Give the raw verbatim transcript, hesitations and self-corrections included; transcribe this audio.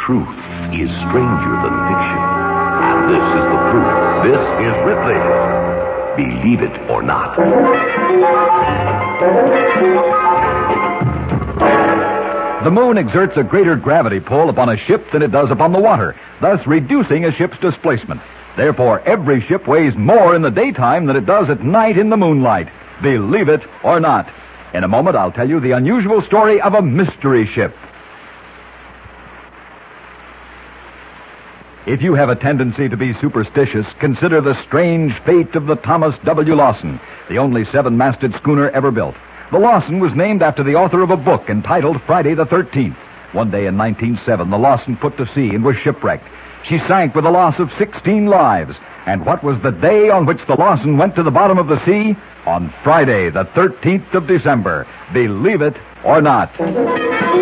truth is stranger than fiction. And this is the proof. This is Ripley. Believe it or not. The moon exerts a greater gravity pull upon a ship than it does upon the water, thus reducing a ship's displacement. Therefore, every ship weighs more in the daytime than it does at night in the moonlight. Believe it or not. In a moment, I'll tell you the unusual story of a mystery ship. If you have a tendency to be superstitious, consider the strange fate of the Thomas W. Lawson, the only seven-masted schooner ever built. The Lawson was named after the author of a book entitled Friday the thirteenth. One day in nineteen oh seven, the Lawson put to sea and was shipwrecked. She sank with a loss of sixteen lives. And what was the day on which the Lawson went to the bottom of the sea? On Friday the thirteenth of December. Believe it or not.